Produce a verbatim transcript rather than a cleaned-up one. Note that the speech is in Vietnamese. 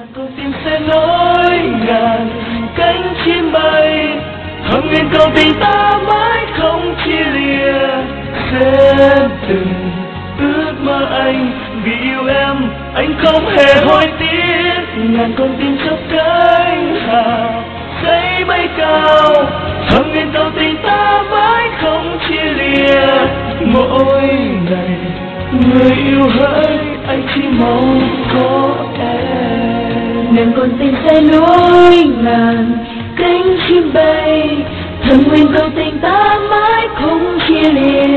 con tim sẽ nối ngàn cánh chim bay, hằng nguyện cầu tình ta mãi không chia lìa. Sẽ từng ước mơ anh, vì yêu em anh không hề hối tiếc. Ngàn con tim chắp cánh hào xây bay cao, hằng nguyện cầu tình ta mãi không chia lìa. Mỗi ngày người yêu hỡi, anh chỉ mong có em. Ngàn con tim sẽ nối ngàn cánh chim bay, hằng nguyện cầu tình ta mãi không chia lìa.